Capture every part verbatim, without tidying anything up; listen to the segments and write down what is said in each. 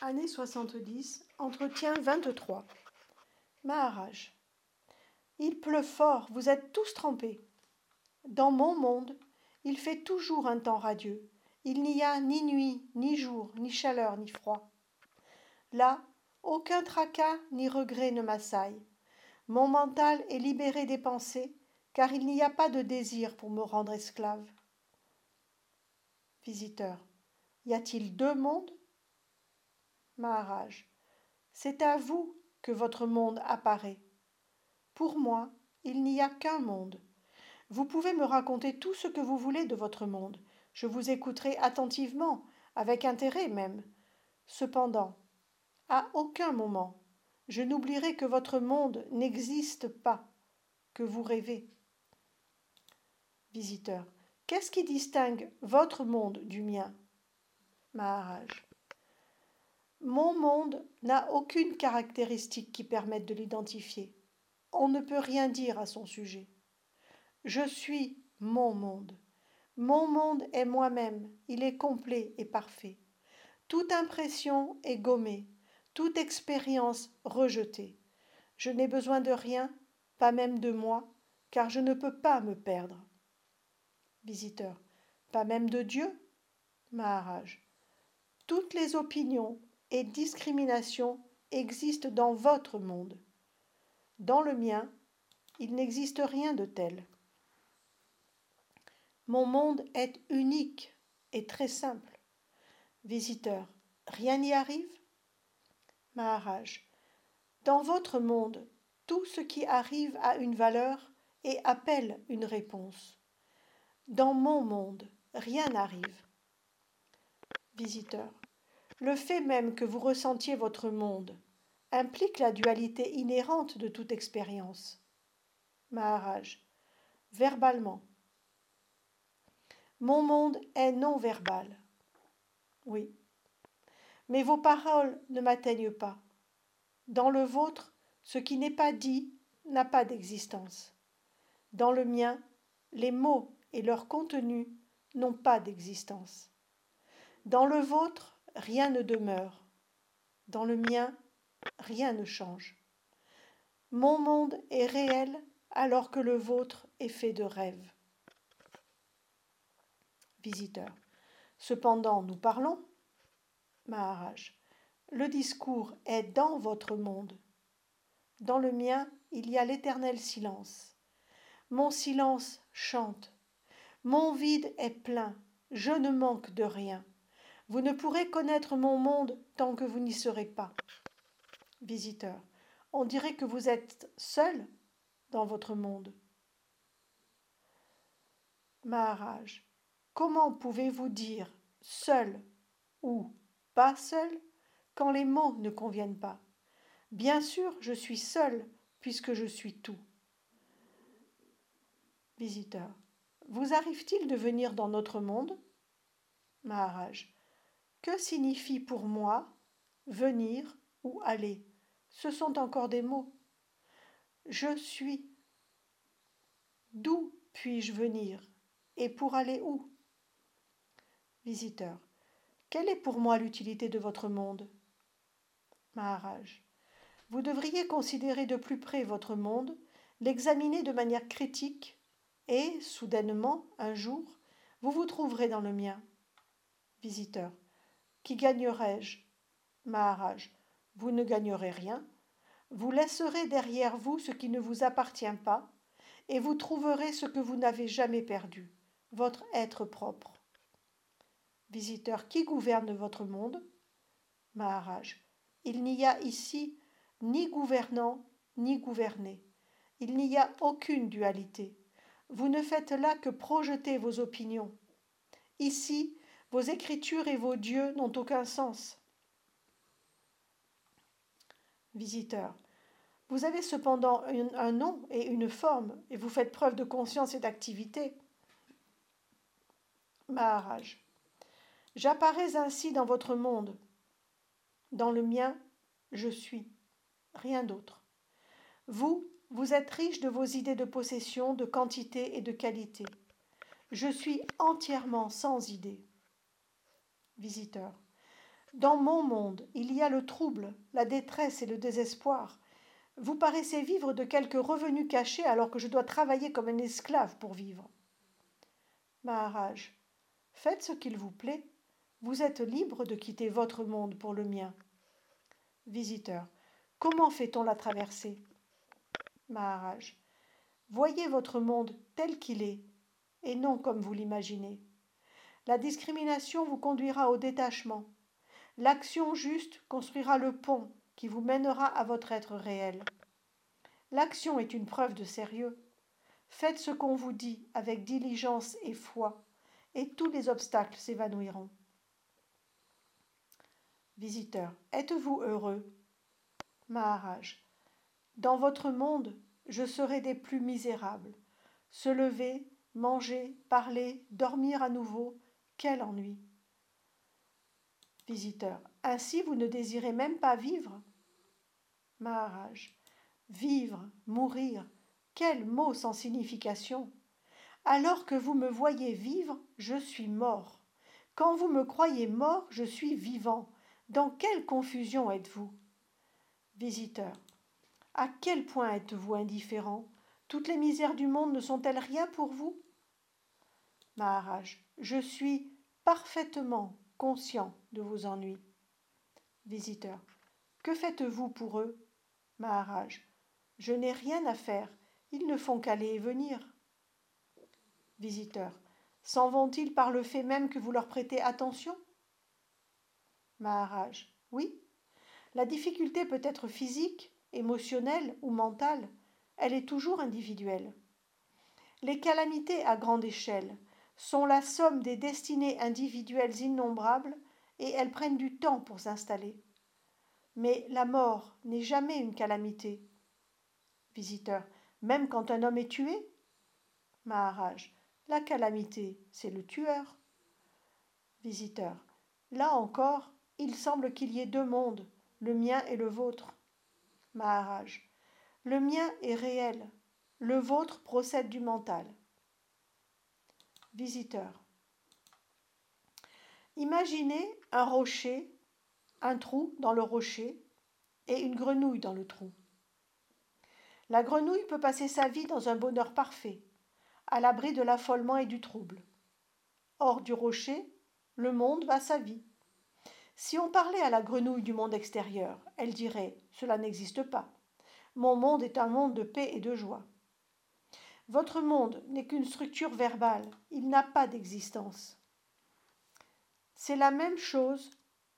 Année soixante-dix, entretien vingt-trois. Maharaj. Il pleut fort, vous êtes tous trempés. Dans mon monde, il fait toujours un temps radieux. Il n'y a ni nuit, ni jour, ni chaleur, ni froid. Là, aucun tracas ni regret ne m'assaille. Mon mental est libéré des pensées, car il n'y a pas de désir pour me rendre esclave. Visiteur. Y a-t-il deux mondes? Maharaj. C'est à vous que votre monde apparaît. Pour moi, il n'y a qu'un monde. Vous pouvez me raconter tout ce que vous voulez de votre monde. Je vous écouterai attentivement, avec intérêt même. Cependant, à aucun moment, je n'oublierai que votre monde n'existe pas, que vous rêvez. Visiteur. Qu'est-ce qui distingue votre monde du mien? Maharaj. Mon monde n'a aucune caractéristique qui permette de l'identifier. On ne peut rien dire à son sujet. Je suis mon monde. Mon monde est moi-même, il est complet et parfait. Toute impression est gommée, toute expérience rejetée. Je n'ai besoin de rien, pas même de moi, car je ne peux pas me perdre. Visiteur. Pas même de Dieu? Maharaj. Toutes les opinions et discriminations existent dans votre monde. Dans le mien, il n'existe rien de tel. Mon monde est unique et très simple. Visiteur. Rien n'y arrive? Maharaj. Dans votre monde, tout ce qui arrive a une valeur et appelle une réponse. Dans mon monde, rien n'arrive. Visiteur. Le fait même que vous ressentiez votre monde implique la dualité inhérente de toute expérience. Maharaj. Verbalement. Mon monde est non-verbal. Oui. Mais vos paroles ne m'atteignent pas. Dans le vôtre, ce qui n'est pas dit n'a pas d'existence. Dans le mien, les mots et leur contenu n'ont pas d'existence. Dans le vôtre, rien ne demeure. Dans le mien, rien ne change. Mon monde est réel alors que le vôtre est fait de rêves. Visiteur. Cependant, nous parlons. Maharaj. Le discours est dans votre monde. Dans le mien, il y a l'éternel silence. Mon silence chante. Mon vide est plein. Je ne manque de rien. Vous ne pourrez connaître mon monde tant que vous n'y serez pas. Visiteur. On dirait que vous êtes seul dans votre monde. Maharaj. Comment pouvez-vous dire seul ou pas seul quand les mots ne conviennent pas? Bien sûr, je suis seul puisque je suis tout. Visiteur. Vous arrive-t-il de venir dans notre monde? Maharaj. Que signifie pour moi venir ou aller? Ce sont encore des mots. Je suis. D'où puis-je venir? Et pour aller où? Visiteur. Quelle est pour moi l'utilité de votre monde? Maharaj. Vous devriez considérer de plus près votre monde, l'examiner de manière critique, et, soudainement, un jour, vous vous trouverez dans le mien. Visiteur. Qui gagnerai-je? Maharaj. Vous ne gagnerez rien. Vous laisserez derrière vous ce qui ne vous appartient pas, et vous trouverez ce que vous n'avez jamais perdu, votre être propre. Visiteur. Qui gouverne votre monde? Maharaj. Il n'y a ici ni gouvernant ni gouverné. Il n'y a aucune dualité. Vous ne faites là que projeter vos opinions. Ici, vos écritures et vos dieux n'ont aucun sens. Visiteur. Vous avez cependant un, un nom et une forme, et vous faites preuve de conscience et d'activité. Maharaj. J'apparais ainsi dans votre monde. Dans le mien, je suis. Rien d'autre. Vous, vous êtes riche de vos idées de possession, de quantité et de qualité. Je suis entièrement sans idées. Visiteur. Dans mon monde, il y a le trouble, la détresse et le désespoir. Vous paraissez vivre de quelques revenus cachés alors que je dois travailler comme un esclave pour vivre. Maharaj, faites ce qu'il vous plaît. Vous êtes libre de quitter votre monde pour le mien. Visiteur, comment fait-on la traversée? Maharaj, voyez votre monde tel qu'il est, et non comme vous l'imaginez. La discrimination vous conduira au détachement. L'action juste construira le pont qui vous mènera à votre être réel. L'action est une preuve de sérieux. Faites ce qu'on vous dit avec diligence et foi, et tous les obstacles s'évanouiront. Visiteur, êtes-vous heureux? Maharaj, dans votre monde, je serai des plus misérables. Se lever, manger, parler, dormir à nouveau, quel ennui! Visiteur, ainsi vous ne désirez même pas vivre? Maharaj, vivre, mourir, quel mot sans signification! Alors que vous me voyez vivre, je suis mort. Quand vous me croyez mort, je suis vivant. Dans quelle confusion êtes-vous? Visiteur, à quel point êtes-vous indifférent? Toutes les misères du monde ne sont-elles rien pour vous? Maharaj, je suis parfaitement conscient de vos ennuis. Visiteur, que faites-vous pour eux? Maharaj, je n'ai rien à faire, ils ne font qu'aller et venir. Visiteur, s'en vont-ils par le fait même que vous leur prêtez attention? Maharaj, oui. La difficulté peut être physique, émotionnelle ou mentale, elle est toujours individuelle. Les calamités à grande échelle sont la somme des destinées individuelles innombrables et elles prennent du temps pour s'installer. Mais la mort n'est jamais une calamité. Visiteur, même quand un homme est tué? Maharaj, la calamité, c'est le tueur. Visiteur, là encore, il semble qu'il y ait deux mondes, le mien et le vôtre. Maharaj, le mien est réel, le vôtre procède du mental. Visiteur, imaginez un rocher, un trou dans le rocher et une grenouille dans le trou. La grenouille peut passer sa vie dans un bonheur parfait, à l'abri de l'affolement et du trouble. Hors du rocher, le monde va sa vie. Si on parlait à la grenouille du monde extérieur, elle dirait « Cela n'existe pas. Mon monde est un monde de paix et de joie. » Votre monde n'est qu'une structure verbale, il n'a pas d'existence. C'est la même chose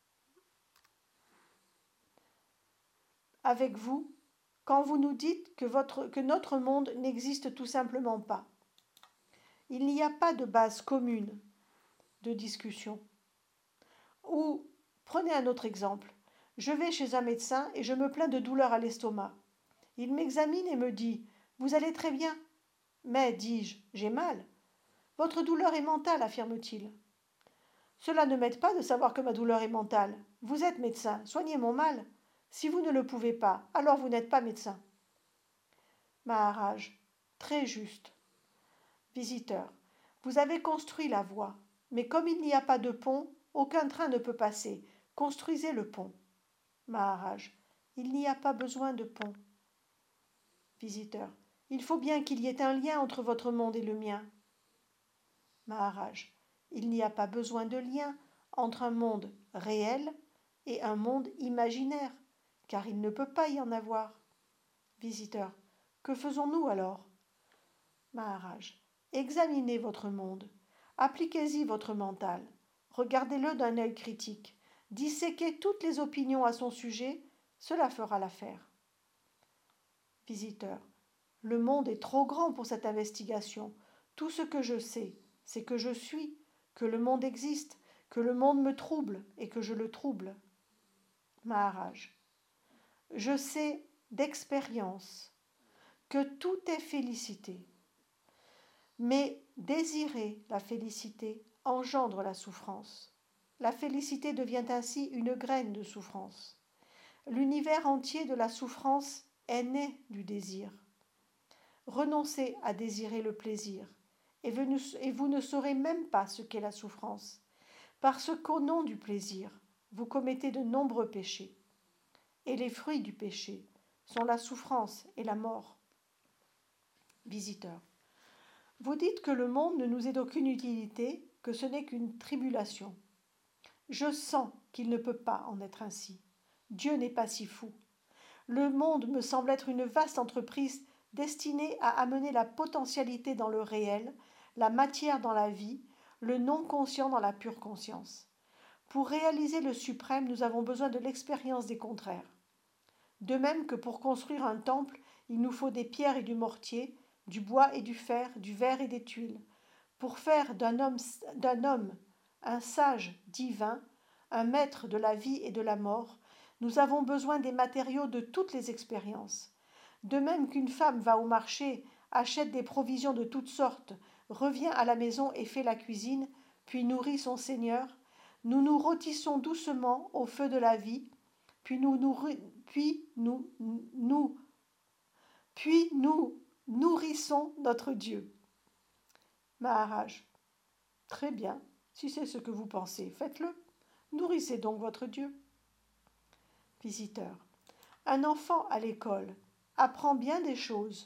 avec vous quand vous nous dites que, votre, que notre monde n'existe tout simplement pas. Il n'y a pas de base commune de discussion. Ou, prenez un autre exemple. Je vais chez un médecin et je me plains de douleurs à l'estomac. Il m'examine et me dit « Vous allez très bien ?» Mais, dis-je, j'ai mal. « Votre douleur est mentale, affirme-t-il. » Cela ne m'aide pas de savoir que ma douleur est mentale. Vous êtes médecin, soignez mon mal. Si vous ne le pouvez pas, alors vous n'êtes pas médecin. Maharaj, très juste. Visiteur, vous avez construit la voie, mais comme il n'y a pas de pont, aucun train ne peut passer. Construisez le pont. Maharaj, il n'y a pas besoin de pont. Visiteur, il faut bien qu'il y ait un lien entre votre monde et le mien. Maharaj, il n'y a pas besoin de lien entre un monde réel et un monde imaginaire, car il ne peut pas y en avoir. Visiteur, que faisons-nous alors? Maharaj, examinez votre monde, appliquez-y votre mental, regardez-le d'un œil critique, disséquez toutes les opinions à son sujet, cela fera l'affaire. Visiteur, le monde est trop grand pour cette investigation. Tout ce que je sais, c'est que je suis, que le monde existe, que le monde me trouble et que je le trouble. Maharaj, je sais d'expérience que tout est félicité, mais désirer la félicité engendre la souffrance. La félicité devient ainsi une graine de souffrance. L'univers entier de la souffrance est né du désir. Renoncez à désirer le plaisir, et vous ne saurez même pas ce qu'est la souffrance, parce qu'au nom du plaisir, vous commettez de nombreux péchés. Et les fruits du péché sont la souffrance et la mort. Visiteur. Vous dites que le monde ne nous est d'aucune utilité, que ce n'est qu'une tribulation. Je sens qu'il ne peut pas en être ainsi. Dieu n'est pas si fou. Le monde me semble être une vaste entreprise destinée à amener la potentialité dans le réel, la matière dans la vie, le non-conscient dans la pure conscience. Pour réaliser le suprême, nous avons besoin de l'expérience des contraires. De même que pour construire un temple, il nous faut des pierres et du mortier, du bois et du fer, du verre et des tuiles. Pour faire d'un homme, d'un homme un sage divin, un maître de la vie et de la mort, nous avons besoin des matériaux de toutes les expériences. De même qu'une femme va au marché, achète des provisions de toutes sortes, revient à la maison et fait la cuisine, puis nourrit son Seigneur, nous nous rôtissons doucement au feu de la vie, puis nous, nous, puis nous, nous, puis nous nourrissons notre Dieu. Maharaj. Très bien, si c'est ce que vous pensez, faites-le. Nourrissez donc votre Dieu. Visiteur. Un enfant à l'école apprend bien des choses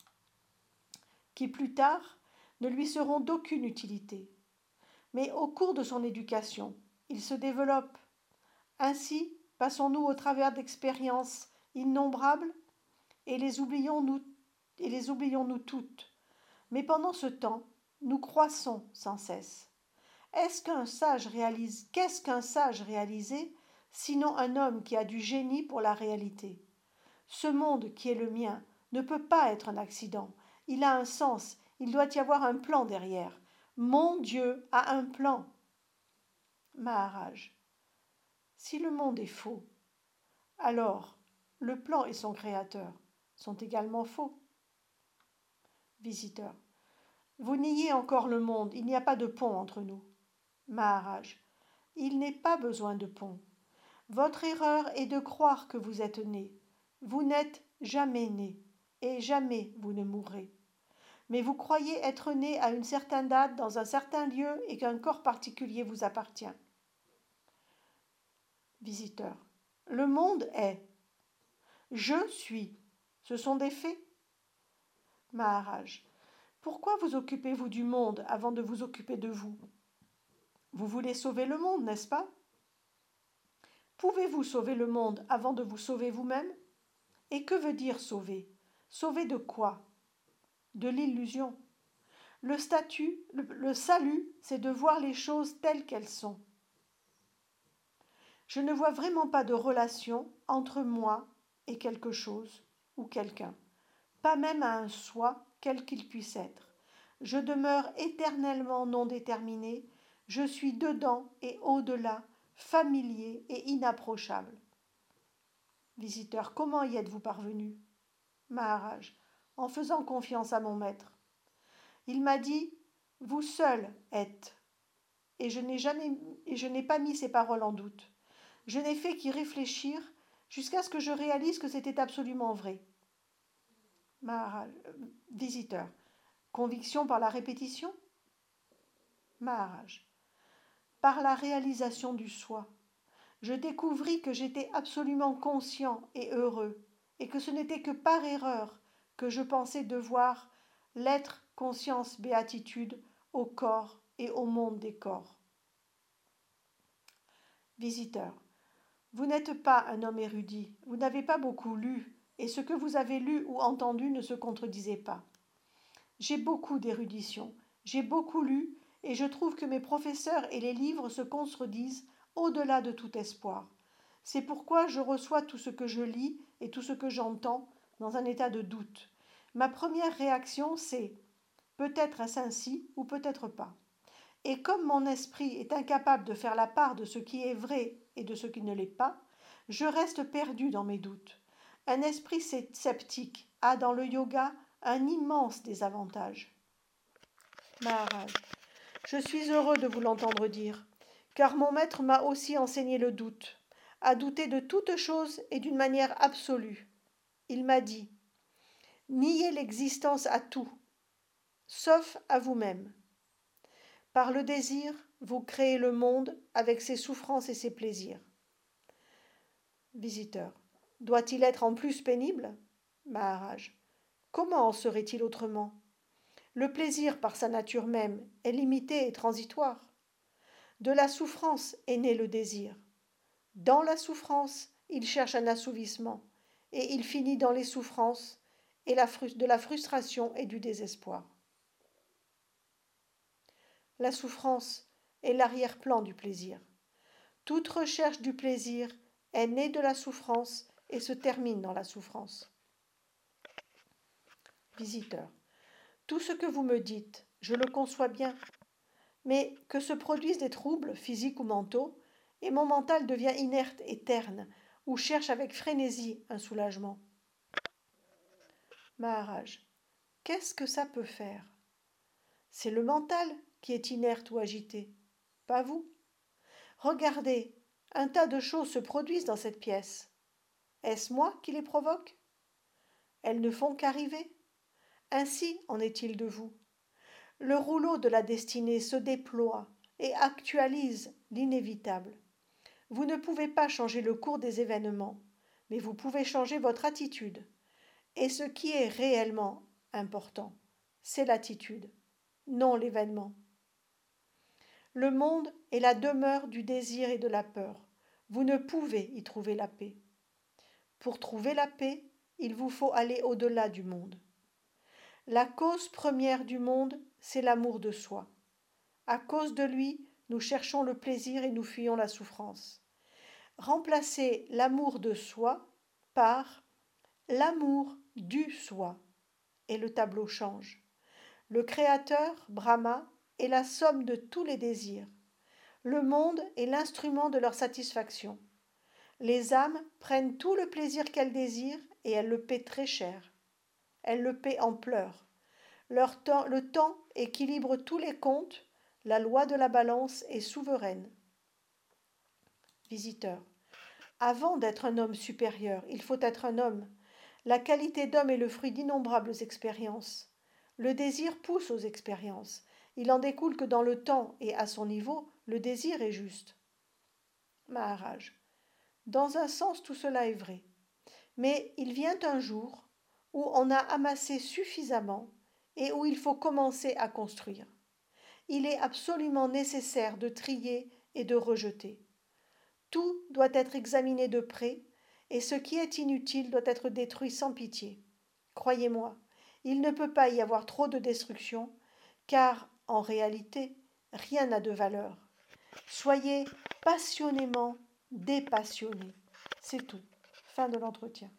qui plus tard ne lui seront d'aucune utilité. Mais au cours de son éducation, il se développe. Ainsi, passons-nous au travers d'expériences innombrables et les oublions-nous et les oublions-nous toutes. Mais pendant ce temps, nous croissons sans cesse. Est-ce qu'un sage réalise, qu'est-ce qu'un sage réalisé, sinon un homme qui a du génie pour la réalité? Ce monde qui est le mien ne peut pas être un accident. Il a un sens, il doit y avoir un plan derrière. Mon Dieu a un plan. Maharaj. Si le monde est faux, alors le plan et son créateur sont également faux. Visiteur. Vous niez encore le monde, il n'y a pas de pont entre nous. Maharaj. Il n'est pas besoin de pont. Votre erreur est de croire que vous êtes né. Vous n'êtes jamais né, et jamais vous ne mourrez. Mais vous croyez être né à une certaine date, dans un certain lieu, et qu'un corps particulier vous appartient. Visiteur. Le monde est. Je suis. Ce sont des faits. Maharaj. Pourquoi vous occupez-vous du monde avant de vous occuper de vous? Vous voulez sauver le monde, n'est-ce pas? Pouvez-vous sauver le monde avant de vous sauver vous-même? Et que veut dire sauver? Sauver de quoi? De l'illusion. Le statut, le, le salut, c'est de voir les choses telles qu'elles sont. Je ne vois vraiment pas de relation entre moi et quelque chose ou quelqu'un, pas même à un soi, quel qu'il puisse être. Je demeure éternellement non déterminé, je suis dedans et au-delà, familier et inapprochable. Visiteur, comment y êtes-vous parvenu? Maharaj, en faisant confiance à mon maître. Il m'a dit, vous seul êtes, et je n'ai jamais, et je n'ai pas mis ces paroles en doute. Je n'ai fait qu'y réfléchir jusqu'à ce que je réalise que c'était absolument vrai. Maharaj, euh, visiteur, conviction par la répétition? Maharaj, par la réalisation du soi. Je découvris que j'étais absolument conscient et heureux, et que ce n'était que par erreur que je pensais devoir l'être conscience béatitude au corps et au monde des corps. Visiteur, vous n'êtes pas un homme érudit, vous n'avez pas beaucoup lu, et ce que vous avez lu ou entendu ne se contredisait pas. J'ai beaucoup d'érudition, j'ai beaucoup lu, et je trouve que mes professeurs et les livres se contredisent au-delà de tout espoir. C'est pourquoi je reçois tout ce que je lis et tout ce que j'entends dans un état de doute. Ma première réaction, c'est « peut-être est-ce ainsi ou peut-être pas ». Et comme mon esprit est incapable de faire la part de ce qui est vrai et de ce qui ne l'est pas, je reste perdu dans mes doutes. Un esprit sceptique a dans le yoga un immense désavantage. Maharaj, je suis heureux de vous l'entendre dire, car mon maître m'a aussi enseigné le doute, à douter de toute chose et d'une manière absolue. Il m'a dit, niez l'existence à tout, sauf à vous-même. Par le désir, vous créez le monde avec ses souffrances et ses plaisirs. Visiteur. Doit-il être en plus pénible? Maharaj. Comment en serait-il autrement? Le plaisir, par sa nature même, est limité et transitoire. De la souffrance est né le désir. Dans la souffrance, il cherche un assouvissement, et il finit dans les souffrances et la de la frustration et du désespoir. La souffrance est l'arrière-plan du plaisir. Toute recherche du plaisir est née de la souffrance et se termine dans la souffrance. Visiteur. Tout ce que vous me dites, je le conçois bien, mais que se produisent des troubles physiques ou mentaux, et mon mental devient inerte et terne, ou cherche avec frénésie un soulagement. Maharaj. Qu'est-ce que ça peut faire? C'est le mental qui est inerte ou agité, pas vous. Regardez, un tas de choses se produisent dans cette pièce. Est-ce moi qui les provoque? Elles ne font qu'arriver. Ainsi en est-il de vous. Le rouleau de la destinée se déploie et actualise l'inévitable. Vous ne pouvez pas changer le cours des événements, mais vous pouvez changer votre attitude. Et ce qui est réellement important, c'est l'attitude, non l'événement. Le monde est la demeure du désir et de la peur. Vous ne pouvez y trouver la paix. Pour trouver la paix, il vous faut aller au-delà du monde. La cause première du monde, c'est l'amour de soi. À cause de lui, nous cherchons le plaisir et nous fuyons la souffrance. Remplacez l'amour de soi par l'amour du soi, et le tableau change. Le Créateur, Brahma, est la somme de tous les désirs. Le monde est l'instrument de leur satisfaction. Les âmes prennent tout le plaisir qu'elles désirent et elles le paient très cher. Elles le paient en pleurs. Leur temps, le temps équilibre tous les comptes, la loi de la balance est souveraine. Visiteur. Avant d'être un homme supérieur, il faut être un homme. La qualité d'homme est le fruit d'innombrables expériences. Le désir pousse aux expériences. Il en découle que dans le temps et à son niveau, le désir est juste. Maharaj. Dans un sens, tout cela est vrai. Mais il vient un jour où on a amassé suffisamment et où il faut commencer à construire. Il est absolument nécessaire de trier et de rejeter. Tout doit être examiné de près, et ce qui est inutile doit être détruit sans pitié. Croyez-moi, il ne peut pas y avoir trop de destruction, car, en réalité, rien n'a de valeur. Soyez passionnément dépassionnés. C'est tout. Fin de l'entretien.